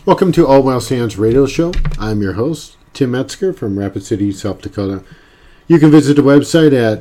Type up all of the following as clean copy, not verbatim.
Welcome to All Whale Stands Radio Show. I'm your host, Tim Metzger from Rapid City, South Dakota. You can visit the website at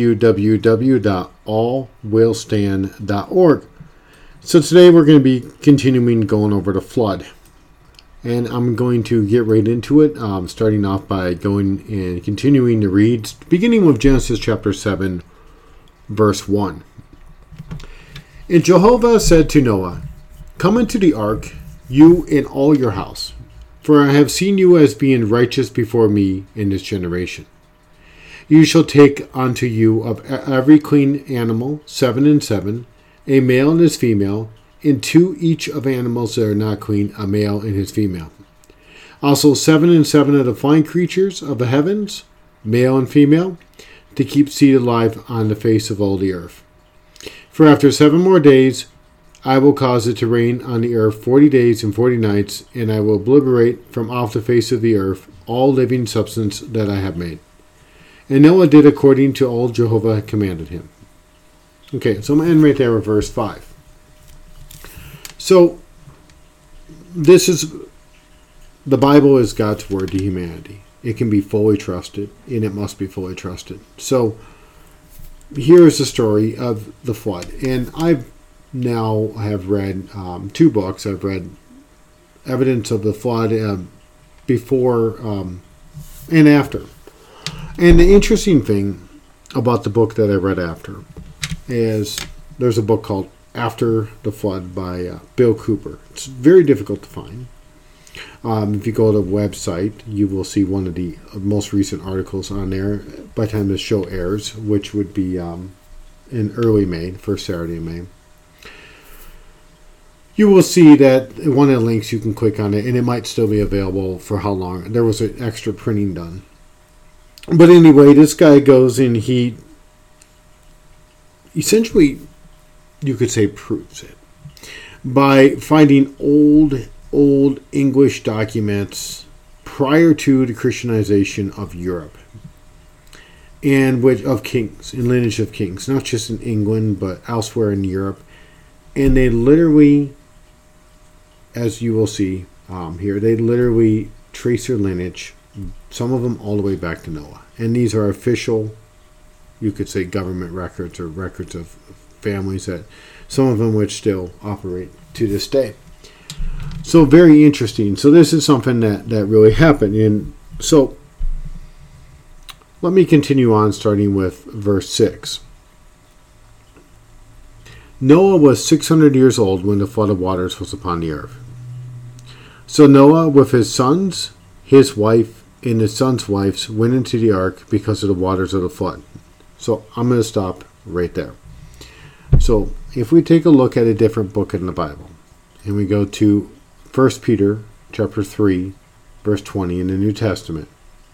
www.allwhalestand.org. So today we're going to be continuing going over the flood. And I'm going to get right into it, starting off by going and continuing to read, beginning with Genesis chapter 7, verse 1. And Jehovah said to Noah, "Come into the ark, you and all your house, for I have seen you as being righteous before me in this generation. You shall take unto you of every clean animal 7 and 7, a male and his female, and 2 each of animals that are not clean, a male and his female. Also 7 and 7 of the flying creatures of the heavens, male and female, to keep seed alive on the face of all the earth. For after 7 more days, I will cause it to rain on the earth 40 days and 40 nights, and I will obliterate from off the face of the earth all living substance that I have made." And Noah did according to all Jehovah had commanded him. Okay, so I'm going to end right there with verse 5. So, this is, the Bible is God's word to humanity. It can be fully trusted, and it must be fully trusted. So, here is the story of the flood. And I now have read 2 books. I've read Evidence of the Flood before and after. And the interesting thing about the book that I read after is there's a book called After the Flood by Bill Cooper. It's very difficult to find. If you go to the website, you will see one of the most recent articles on there by the time the show airs, which would be in early May, first Saturday in May. You will see that one of the links, you can click on it, and it might still be available for how long. There was an extra printing done. But anyway, this guy goes and he essentially, you could say, proves it by finding old English documents prior to the Christianization of Europe and of kings and lineage of kings, not just in England but elsewhere in Europe. And they literally, as you will see here, they literally trace their lineage, some of them all the way back to Noah. And these are official, you could say, government records or records of families, that some of them which still operate to this day. So very interesting. So this is something that really happened. And so let me continue on, starting with verse 6. Noah was 600 years old when the flood of waters was upon the earth. So Noah with his sons, his wife, and his sons' wives went into the ark because of the waters of the flood. So I'm going to stop right there. So if we take a look at a different book in the Bible, and we go to 1 Peter chapter 3, verse 20 in the New Testament,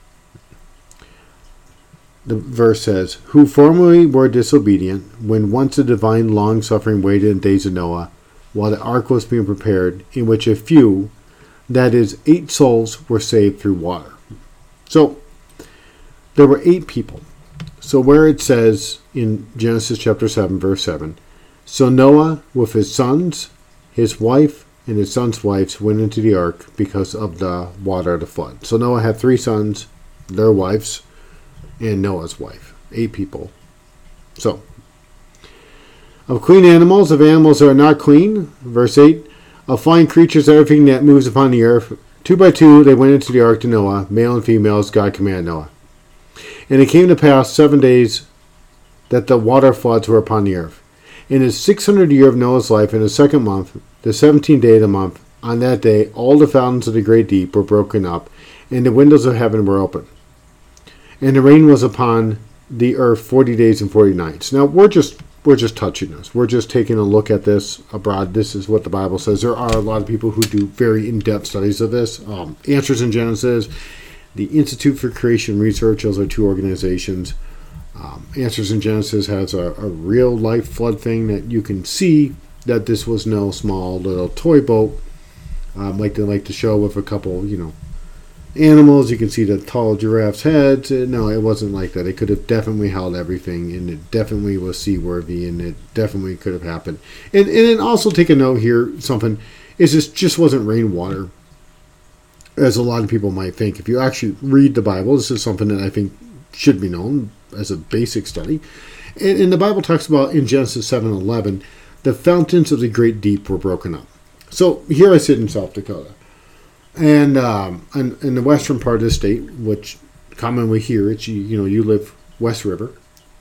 the verse says, "Who formerly were disobedient, when once the divine long-suffering waited in the days of Noah, while the ark was being prepared, in which a few, that is, 8 souls, were saved through water." So, there were 8 people. So where it says in Genesis chapter 7, verse 7, "So Noah with his sons, his wife, and his sons' wives went into the ark because of the water of the flood." So Noah had 3 sons, their wives, and Noah's wife. 8 people. So, of clean animals, of animals that are not clean, verse 8, of flying creatures, everything that moves upon the earth, 2 by 2 they went into the ark to Noah, male and female, as God commanded Noah. And it came to pass 7 days that the water floods were upon the earth. In the 600th year of Noah's life, in the 2nd month, the 17th day of the month, on that day all the fountains of the great deep were broken up, and the windows of heaven were open. And the rain was upon the earth 40 days and 40 nights. Now, we're just touching this. We're just taking a look at this abroad. This is what the Bible says. There are a lot of people who do very in-depth studies of this. Answers in Genesis, the Institute for Creation Research, those are 2 organizations. Answers in Genesis has a real-life flood thing that you can see that this was no small little toy boat like they like to show with a couple, animals. You can see the tall giraffe's heads. No, it wasn't like that. It could have definitely held everything, and it definitely was seaworthy, and it definitely could have happened. And then also take a note here, something, is this just wasn't rainwater. as a lot of people might think. If you actually read the Bible, this is something that I think should be known as a basic study. And the Bible talks about in Genesis 7:11, the fountains of the great deep were broken up. So here I sit in South Dakota. And in the western part of the state, which commonly here, it's you live West River.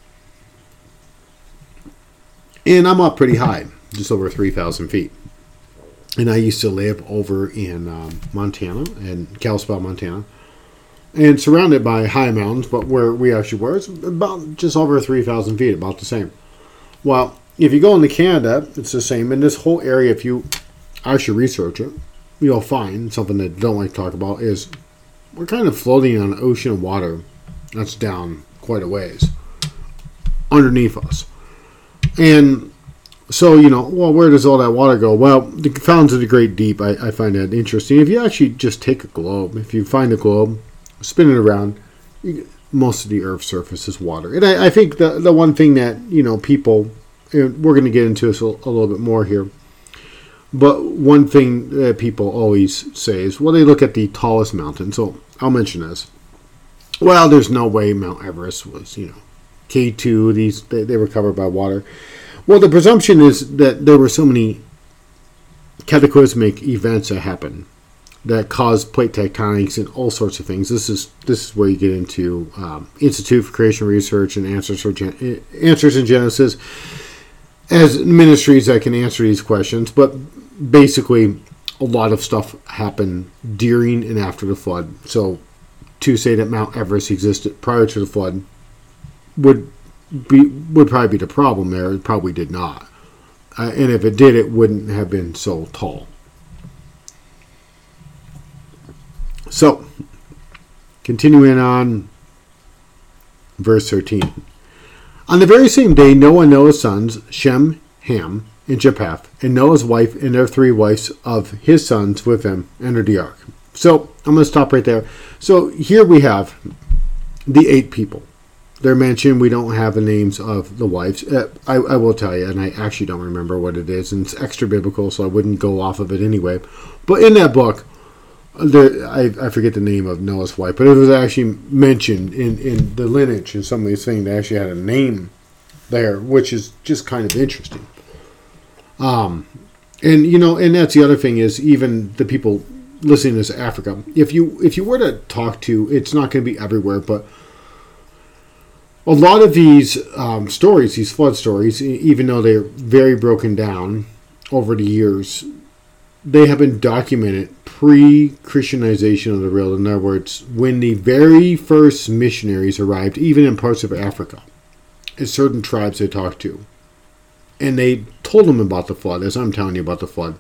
And I'm up pretty high, just over 3,000 feet. And I used to live over in Montana, in Kalispell, Montana, and surrounded by high mountains, but where we actually were, it's about just over 3,000 feet, about the same. Well, if you go into Canada, it's the same. In this whole area, if you actually research it, you'll find something that I don't like to talk about is we're kind of floating on an ocean of water that's down quite a ways underneath us. And so, well, where does all that water go? Well, the fountains of the great deep, I find that interesting. If you actually just take a globe, if you find a globe, spin it around, most of the Earth's surface is water. And I think the one thing that, people, and we're going to get into this a little bit more here, but one thing that people always say is, well, they look at the tallest mountain. So I'll mention this. Well, there's no way Mount Everest was, K2, they were covered by water. Well, the presumption is that there were so many cataclysmic events that happened that caused plate tectonics and all sorts of things. This is where you get into Institute for Creation Research and Answers in Genesis as ministries that can answer these questions. But basically, a lot of stuff happened during and after the flood. So to say that Mount Everest existed prior to the flood would probably be the problem there. It probably did not. And if it did, it wouldn't have been so tall. So, continuing on, verse 13. On the very same day, Noah and Noah's sons, Shem, Ham, and Japheth, and Noah's wife and their 3 wives of his sons with him entered the ark. So, I'm going to stop right there. So, here we have the 8 people. They're mentioned. We don't have the names of the wives. I will tell you, and I actually don't remember what it is, and it's extra biblical, so I wouldn't go off of it anyway. But in that book, I forget the name of Noah's wife, but it was actually mentioned in the lineage and some of these things. They actually had a name there, which is just kind of interesting. And that's the other thing is even the people listening to this Africa. If you were to talk to, it's not going to be everywhere, but a lot of these stories, these flood stories, even though they're very broken down over the years, they have been documented pre-Christianization of the world. In other words, when the very first missionaries arrived, even in parts of Africa, in certain tribes they talked to, and they told them about the flood, as I'm telling you about the flood,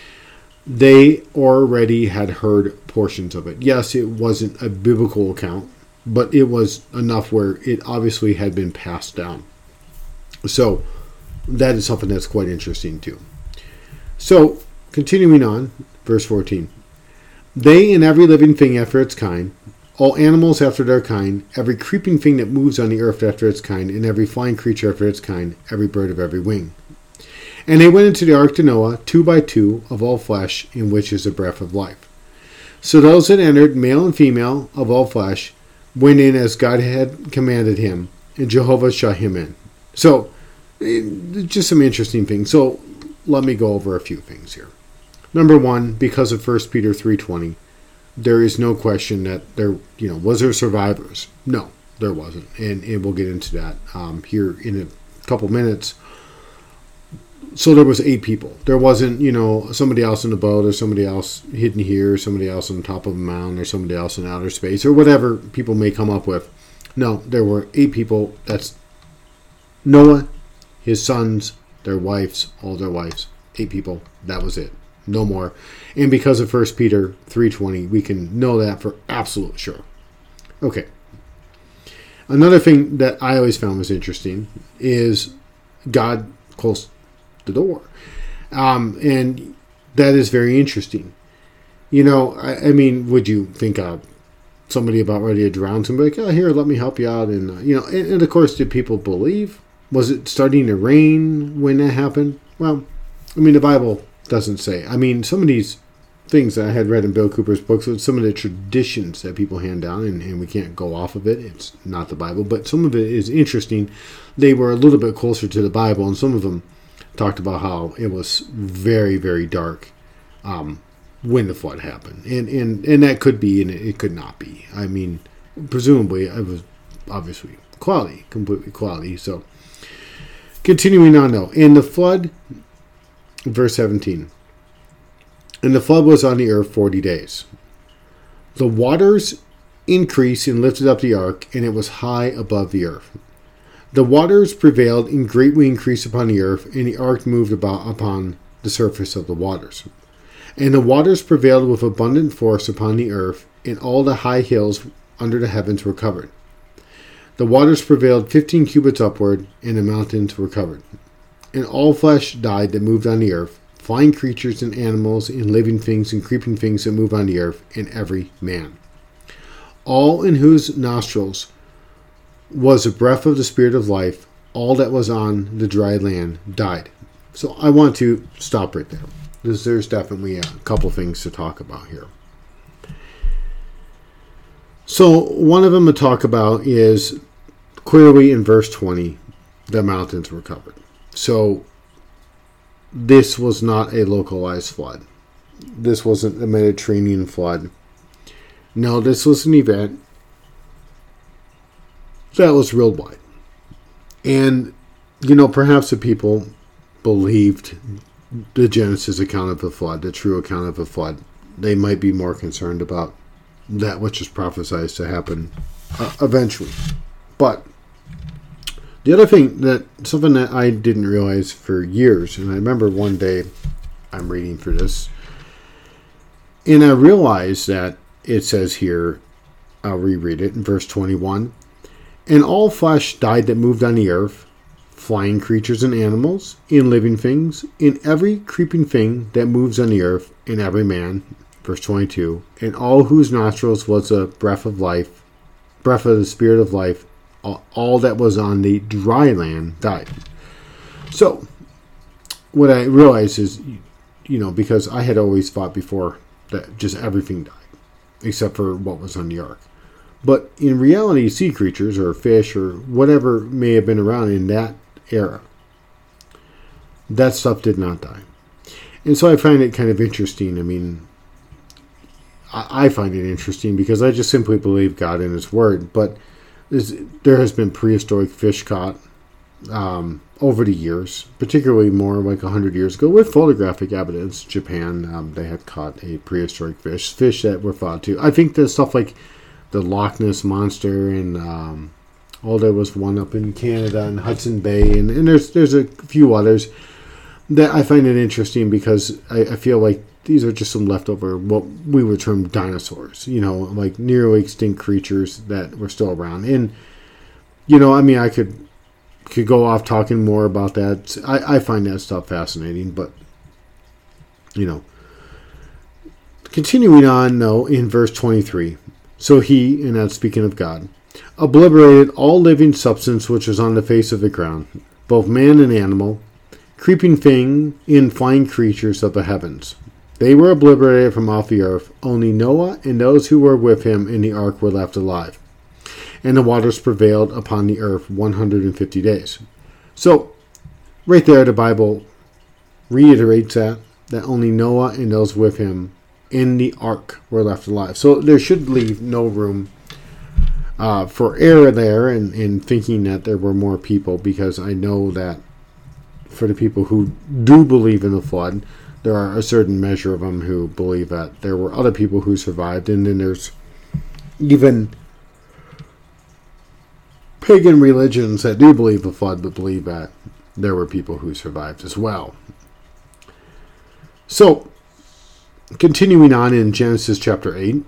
they already had heard portions of it. Yes, it wasn't a biblical account, but it was enough where it obviously had been passed down. So that is something that's quite interesting too. So continuing on, verse 14. They and every living thing after its kind, all animals after their kind, every creeping thing that moves on the earth after its kind, and every flying creature after its kind, every bird of every wing. And they went into the ark to Noah, 2 by 2, of all flesh, in which is the breath of life. So those that entered, male and female, of all flesh, went in as God had commanded him, and Jehovah shut him in. So, just some interesting things. So, let me go over a few things here. Number one, because of 1 Peter 3:20, there is no question that there, was there survivors? No, there wasn't, and we'll get into that here in a couple minutes. So there was 8 people. There wasn't, somebody else in the boat, or somebody else hidden here, or somebody else on top of a mountain, or somebody else in outer space, or whatever people may come up with. No, there were 8 people. That's Noah, his sons, their wives, all their wives. 8 people. That was it. No more. And because of 1 Peter 3:20, we can know that for absolute sure. Okay. Another thing that I always found was interesting is God closed the door. And that is very interesting. I mean, would you think somebody about ready to drown somebody, like, oh, here, let me help you out? And, and of course, did people believe? Was it starting to rain when that happened? Well, I mean, the Bible doesn't say. I mean, some of these things that I had read in Bill Cooper's books, some of the traditions that people hand down, and we can't go off of it. It's not the Bible, but some of it is interesting. They were a little bit closer to the Bible, and some of them talked about how it was very, very dark when the flood happened. And that could be, and it could not be. I mean, presumably, it was obviously cloudy, completely cloudy. So, continuing on, though. In the flood, verse 17. And the flood was on the earth 40 days. The waters increased and lifted up the ark, and it was high above the earth. The waters prevailed and greatly increased upon the earth, and the ark moved about upon the surface of the waters. And the waters prevailed with abundant force upon the earth, and all the high hills under the heavens were covered. The waters prevailed 15 cubits upward, and the mountains were covered. And all flesh died that moved on the earth, flying creatures and animals and living things and creeping things that move on the earth, and every man. All in whose nostrils was the breath of the Spirit of life, all that was on the dry land died. So I want to stop right there. There's definitely a couple things to talk about here. So one of them to talk about is clearly in verse 20, the mountains were covered. So this was not a localized flood. This wasn't a Mediterranean flood. No, this was an event that was worldwide. And, perhaps the people believed the Genesis account of the flood, the true account of the flood. They might be more concerned about that which is prophesied to happen eventually. But the other thing, something that I didn't realize for years, and I remember one day I'm reading through this, and I realized that it says here, I'll reread it in verse 21, and all flesh died that moved on the earth, flying creatures and animals, and living things, and every creeping thing that moves on the earth, and every man, verse 22, and all whose nostrils was a breath of life, breath of the Spirit of life, all that was on the dry land died. So, what I realized is, because I had always thought before that just everything died, except for what was on the ark. But in reality, sea creatures or fish or whatever may have been around in that era, that stuff did not die. And so I find it kind of interesting. I mean, I find it interesting because I just simply believe God in His Word. But there has been prehistoric fish caught over the years, particularly more like 100 years ago, with photographic evidence. Japan, they had caught a prehistoric fish that were thought to. I think there's stuff like the Loch Ness Monster, and there was one up in Canada and Hudson Bay, and there's a few others that I find it interesting because I feel like these are just some leftover, what we would term dinosaurs, like nearly extinct creatures that were still around. And, I could go off talking more about that. I find that stuff fascinating, but, continuing on, though, in verse 23, so he, and that's speaking of God, obliterated all living substance which was on the face of the ground, both man and animal, creeping thing, and flying creatures of the heavens. They were obliterated from off the earth. Only Noah and those who were with him in the ark were left alive. And the waters prevailed upon the earth 150 days. So, right there, the Bible reiterates that only Noah and those with him in the ark were left alive. So there should leave no room for error there in thinking that there were more people, because I know that for the people who do believe in the flood, there are a certain measure of them who believe that there were other people who survived, and then there's even pagan religions that do believe the flood, but believe that there were people who survived as well. So, continuing on in Genesis chapter 8,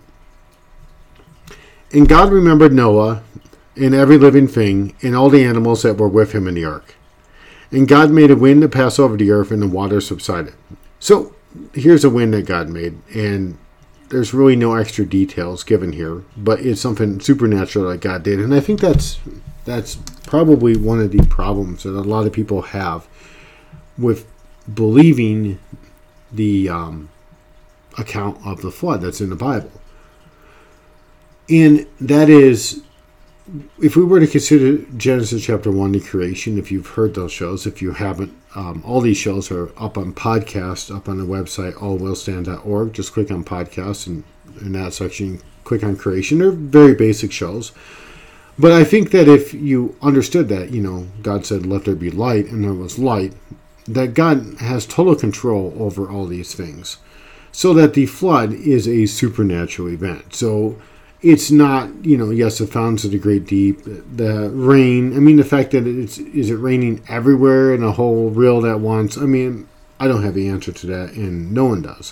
and God remembered Noah and every living thing and all the animals that were with him in the ark. And God made a wind to pass over the earth, and the waters subsided. So, here's a wind that God made, and there's really no extra details given here, but it's something supernatural that God did. And I think that's probably one of the problems that a lot of people have with believing the account of the flood that's in the Bible. And that is, if we were to consider Genesis chapter 1, the creation, if you've heard those shows, if you haven't, all these shows are up on podcast, up on the website, allwillstand.org. Just click on podcasts, and in that section, click on creation. They're very basic shows. But I think that if you understood that, God said, let there be light, and there was light, that God has total control over all these things. So that the flood is a supernatural event. So it's not, yes, the fountains of the great deep, the rain. I mean, the fact that is it raining everywhere in a whole world at once? I mean, I don't have the answer to that, and no one does.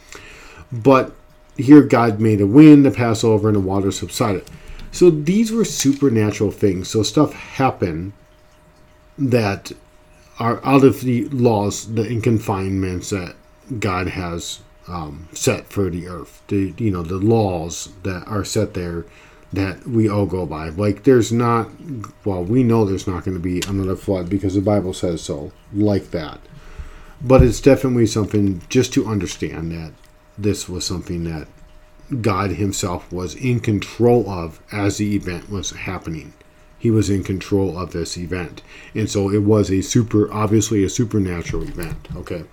But here God made a wind to pass over and the water subsided. So these were supernatural things. So stuff happened that are out of the laws and confinements that God has set for the earth. The laws that are set there that we all go by. Like we know there's not going to be another flood because the Bible says so, like that. But it's definitely something just to understand that this was something that God himself was in control of as the event was happening. He was in control of this event. And so it was obviously a supernatural event. Okay.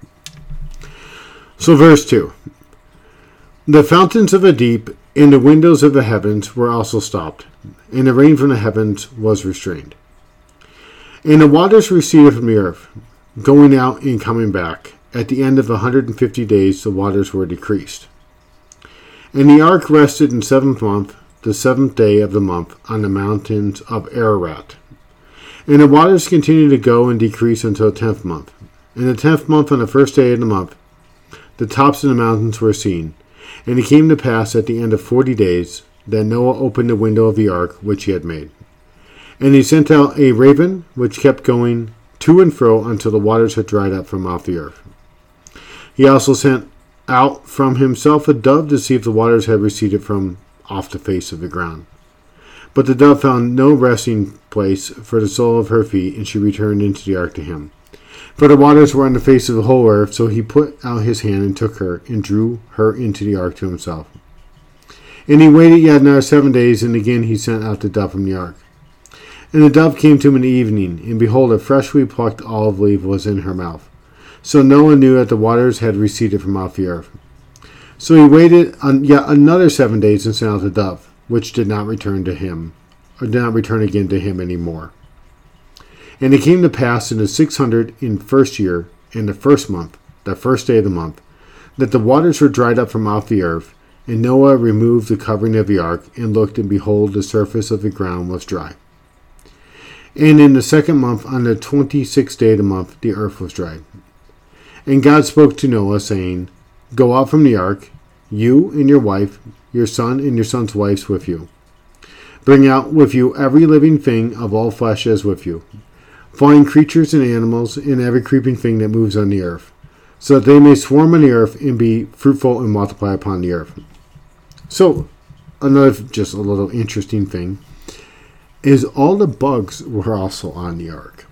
So verse 2. The fountains of the deep and the windows of the heavens were also stopped, and the rain from the heavens was restrained. And the waters receded from the earth, going out and coming back. At the end of 150 days, the waters were decreased. And the ark rested in 7th month, the 7th day of the month, on the mountains of Ararat. And the waters continued to go and decrease until the 10th month. In the 10th month, on the 1st day of the month, the tops of the mountains were seen. And it came to pass at the end of 40 days that Noah opened the window of the ark which he had made. And he sent out a raven, which kept going to and fro until the waters had dried up from off the earth. He also sent out from himself a dove to see if the waters had receded from off the face of the ground. But the dove found no resting place for the sole of her feet, and she returned into the ark to him. For the waters were on the face of the whole earth, so he put out his hand and took her, and drew her into the ark to himself. And he waited yet another 7 days, and again he sent out the dove from the ark. And the dove came to him in the evening, and behold, a freshly plucked olive leaf was in her mouth. So Noah knew that the waters had receded from off the earth. So he waited yet another 7 days and sent out the dove, which did not return to him, or did not return again to him any more. And it came to pass in the 601st year, in the 1st month, the 1st day of the month, that the waters were dried up from off the earth, and Noah removed the covering of the ark, and looked, and behold, the surface of the ground was dry. And in the 2nd month, on the 26th day of the month, the earth was dried. And God spoke to Noah, saying, Go out from the ark, you and your wife, your son and your son's wives with you. Bring out with you every living thing of all flesh as with you, flying creatures and animals, and every creeping thing that moves on the earth, so that they may swarm on the earth and be fruitful and multiply upon the earth. So, another just a little interesting thing is all the bugs were also on the ark.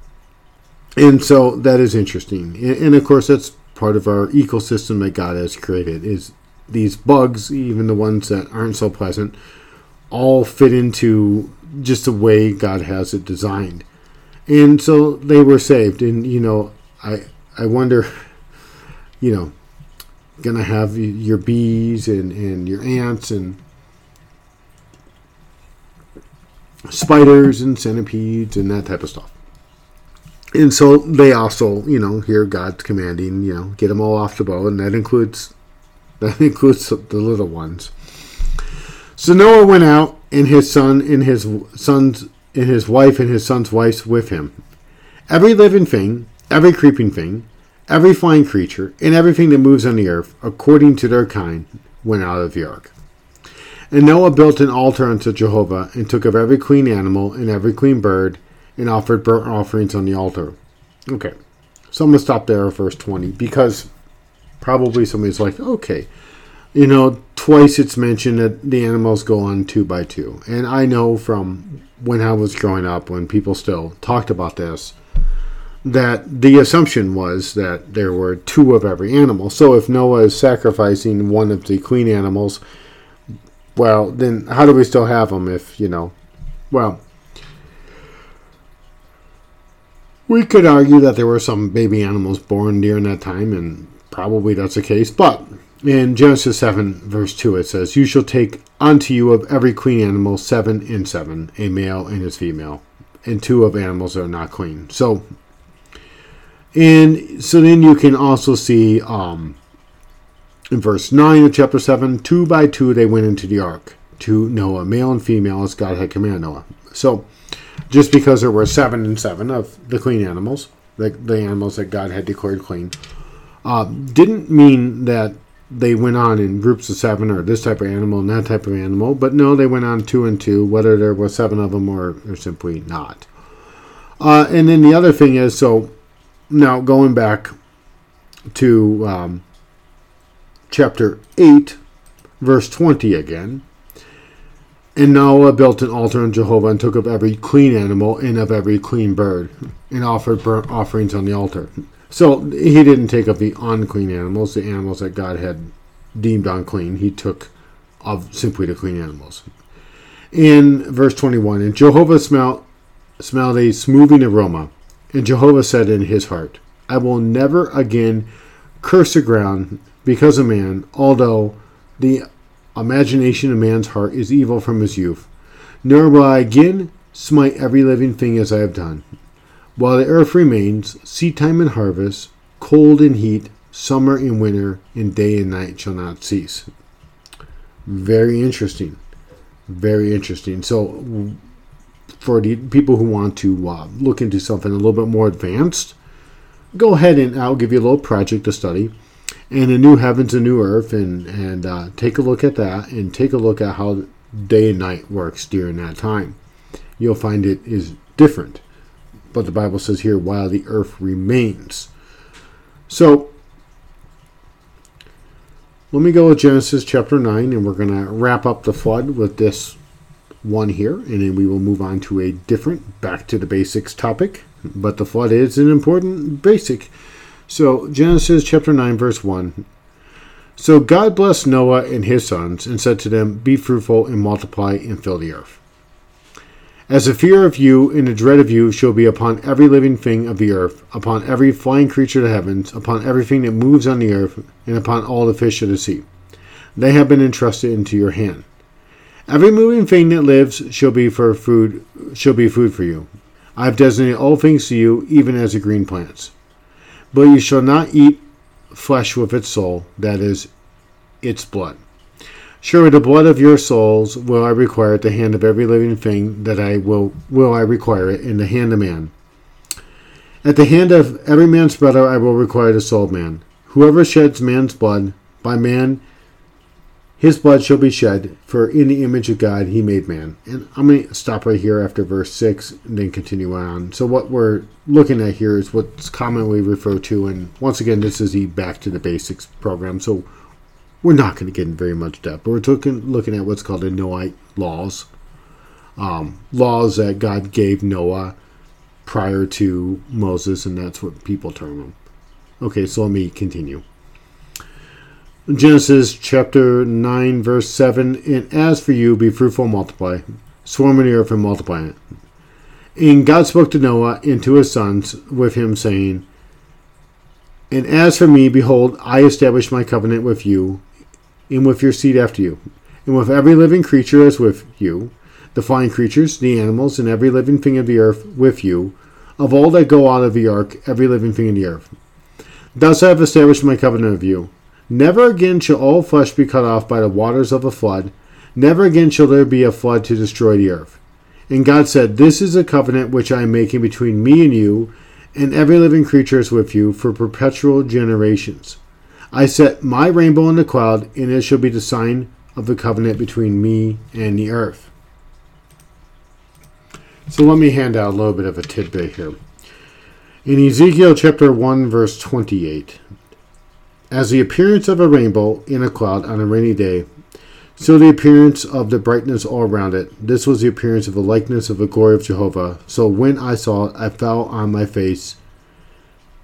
And so that is interesting. And of course, that's part of our ecosystem that God has created, is these bugs, even the ones that aren't so pleasant, all fit into just the way God has it designed. And so they were saved. And, I wonder, gonna have your bees and your ants and spiders and centipedes and that type of stuff. And so they also, hear God's commanding, get them all off the boat, and that includes the little ones. So Noah went out, and his son and his wife and his son's wives with him. Every living thing, every creeping thing, every flying creature, and everything that moves on the earth, according to their kind, went out of the ark. And Noah built an altar unto Jehovah, and took of every clean animal and every clean bird, and offered burnt offerings on the altar. Okay, so I'm going to stop there at verse 20, because probably somebody's like, okay, twice it's mentioned that the animals go on 2 by 2. And I know from when I was growing up, when people still talked about this, that the assumption was that there were 2 of every animal. So if Noah is sacrificing one of the clean animals, well, then how do we still have them if, well, we could argue that there were some baby animals born during that time, and probably that's the case. But in Genesis 7, verse 2, it says, "You shall take unto you of every clean animal 7 and 7, a male and his female, and 2 of animals that are not clean." So then you can also see in verse 9 of chapter 7, 2 by 2 they went into the ark to Noah, male and female, as God had commanded Noah. So just because there were 7 and 7 of the clean animals, the animals that God had declared clean, didn't mean that they went on in groups of 7 or this type of animal and that type of animal. But no, they went on 2 and 2, whether there were 7 of them or simply not. And then the other thing is, so now going back to chapter 8, verse 20 again. "And Noah built an altar unto Jehovah, and took of every clean animal and of every clean bird, and offered burnt offerings on the altar." So he didn't take of the unclean animals, the animals that God had deemed unclean. He took of simply the clean animals. In verse 21, "And Jehovah smelled a smoothing aroma. And Jehovah said in his heart, I will never again curse the ground because of man, although the imagination of man's heart is evil from his youth. Nor will I again smite every living thing as I have done. While the earth remains, seedtime and harvest, cold and heat, summer and winter, and day and night shall not cease." Very interesting. Very interesting. So for the people who want to look into something a little bit more advanced, go ahead and I'll give you a little project to study. And a new heavens and new earth, and take a look at that, and take a look at how day and night works during that time. You'll find it is different. But the Bible says here, while the earth remains. So let me go with Genesis chapter 9, and we're going to wrap up the flood with this one here, and then we will move on to a different back to the basics topic. But the flood is an important basic. So Genesis chapter 9 verse 1. "So God blessed Noah and his sons, and said to them, Be fruitful and multiply and fill the earth. As the fear of you and the dread of you shall be upon every living thing of the earth, upon every flying creature of the heavens, upon everything that moves on the earth, and upon all the fish of the sea. They have been entrusted into your hand. Every moving thing that lives shall be food for you. I have designated all things to you, even as the green plants. But you shall not eat flesh with its soul, that is, its blood. Surely the blood of your souls will I require at the hand of every living thing, that I will I require it in the hand of man. At the hand of every man's brother I will require the soul of man. Whoever sheds man's blood, by man his blood shall be shed, for in the image of God he made man." And I'm going to stop right here after verse 6 and then continue on. So what we're looking at here is what's commonly referred to, and once again, this is the Back to the Basics program, so we're not going to get in very much depth, but we're looking at what's called the Noahite laws. Laws that God gave Noah prior to Moses, and that's what people term them. Okay, so let me continue. Genesis chapter 9 verse 7, "And as for you, be fruitful and multiply, swarm in the earth and multiply it. And God spoke to Noah and to his sons with him, saying, And as for me, behold, I establish my covenant with you, and with your seed after you, and with every living creature as with you, the flying creatures, the animals, and every living thing of the earth with you, of all that go out of the ark, every living thing in the earth. Thus I have established my covenant with you. Never again shall all flesh be cut off by the waters of a flood. Never again shall there be a flood to destroy the earth. And God said, This is a covenant which I am making between me and you, and every living creature is with you, for perpetual generations. I set my rainbow in the cloud, and it shall be the sign of the covenant between me and the earth." So let me hand out a little bit of a tidbit here. In Ezekiel chapter 1 verse 28, "As the appearance of a rainbow in a cloud on a rainy day, so the appearance of the brightness all around it. This was the appearance of the likeness of the glory of Jehovah. So when I saw it, I fell on my face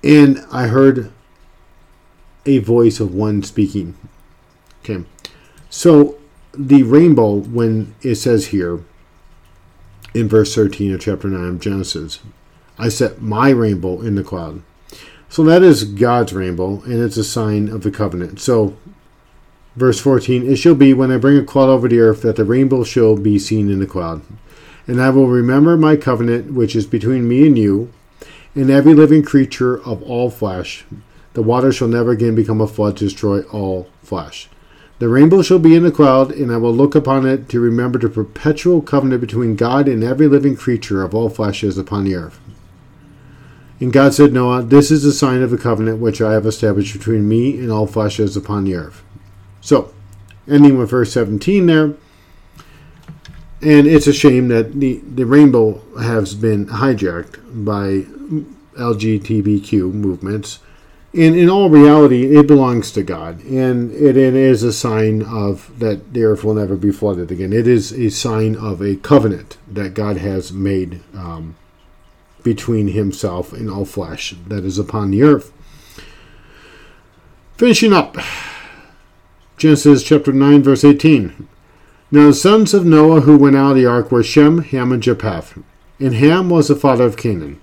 And I heard a voice of one speaking. Okay. So the rainbow, when it says here in verse 13 of chapter 9 of Genesis, I set my rainbow in the cloud. So that is God's rainbow, and it's a sign of the covenant. So verse 14, it shall be when I bring a cloud over the earth that the rainbow shall be seen in the cloud. And I will remember my covenant which is between me and you, and every living creature of all flesh. The water shall never again become a flood to destroy all flesh. The rainbow shall be in the cloud, and I will look upon it to remember the perpetual covenant between God and every living creature of all flesh is upon the earth. And God said, Noah, this is the sign of the covenant which I have established between me and all flesh is upon the earth. So, ending with verse 17 there. And it's a shame that the rainbow has been hijacked by LGBTQ movements. And in all reality, it belongs to God. And it is a sign of that the earth will never be flooded again. It is a sign of a covenant that God has made between himself and all flesh that is upon the earth. Finishing up. Genesis chapter 9, verse 18. Now the sons of Noah who went out of the ark were Shem, Ham, and Japheth. And Ham was the father of Canaan.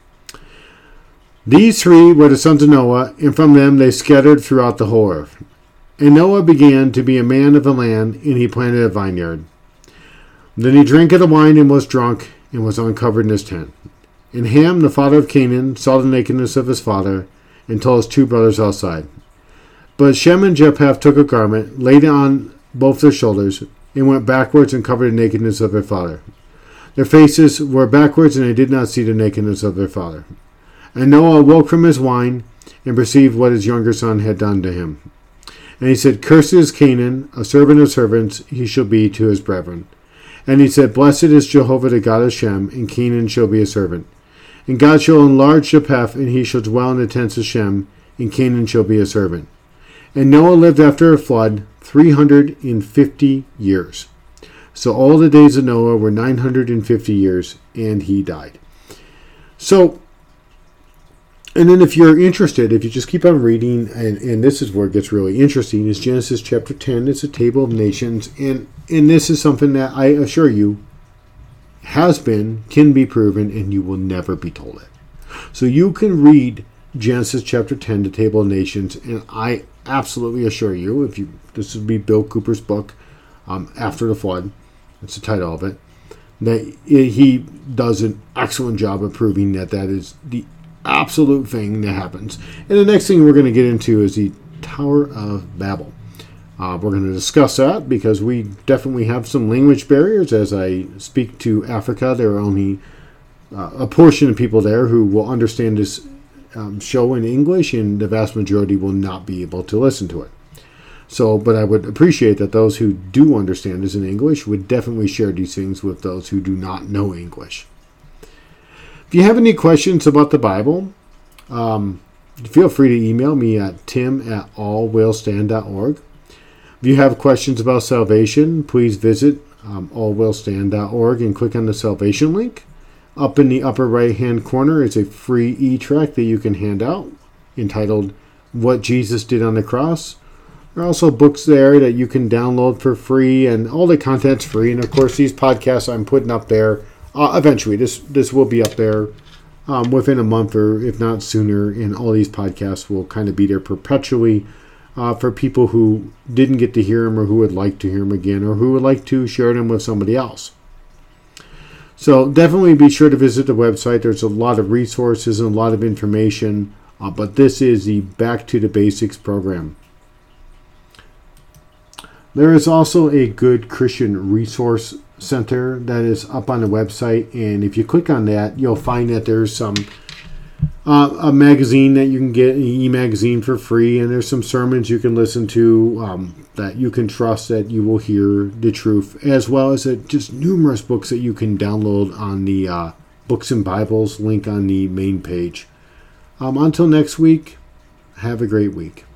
These three were the sons of Noah, and from them they scattered throughout the whole earth. And Noah began to be a man of the land, and he planted a vineyard. Then he drank of the wine and was drunk, and was uncovered in his tent. And Ham, the father of Canaan, saw the nakedness of his father, and told his two brothers outside. But Shem and Japheth took a garment, laid it on both their shoulders, and went backwards and covered the nakedness of their father. Their faces were backwards, and they did not see the nakedness of their father. And Noah awoke from his wine, and perceived what his younger son had done to him. And he said, Cursed is Canaan, a servant of servants, he shall be to his brethren. And he said, Blessed is Jehovah the God of Shem, and Canaan shall be a servant. And God shall enlarge Japheth, and he shall dwell in the tents of Shem, and Canaan shall be a servant. And Noah lived after a flood 350 years. So all the days of Noah were 950 years, and he died. So, and then if you're interested, if you just keep on reading, and this is where it gets really interesting, is Genesis chapter 10. It's a table of nations, and this is something that I assure you has been, can be proven, and you will never be told it. So you can read Genesis chapter 10, the table of nations, and I absolutely assure you, this would be Bill Cooper's book, After the Flood, that's the title of it, that he does an excellent job of proving that is the absolute thing that happens. And the next thing we're going to get into is the Tower of Babel. We're going to discuss that because we definitely have some language barriers. As I speak to Africa, there are only a portion of people there who will understand this show in English, and the vast majority will not be able to listen to it. So, but I would appreciate that those who do understand this in English would definitely share these things with those who do not know English. If you have any questions about the Bible, feel free to email me at tim@allwillstand.org. If you have questions about salvation, please visit allwillstand.org and click on the salvation link. Up in the upper right-hand corner is a free e-tract that you can hand out entitled What Jesus Did on the Cross. There are also books there that you can download for free, and all the content's free. And, of course, these podcasts I'm putting up there. Eventually, this will be up there within a month or if not sooner, and all these podcasts will kind of be there perpetually for people who didn't get to hear them or who would like to hear them again or who would like to share them with somebody else. So definitely be sure to visit the website. There's a lot of resources and a lot of information, but this is the Back to the Basics program. There is also a Good Christian Resource Center that is up on the website, and if you click on that, you'll find that there's some a magazine that you can get, an e-magazine for free, and there's some sermons you can listen to that you can trust that you will hear the truth, as well as just numerous books that you can download on the Books and Bibles link on the main page. Until next week, have a great week.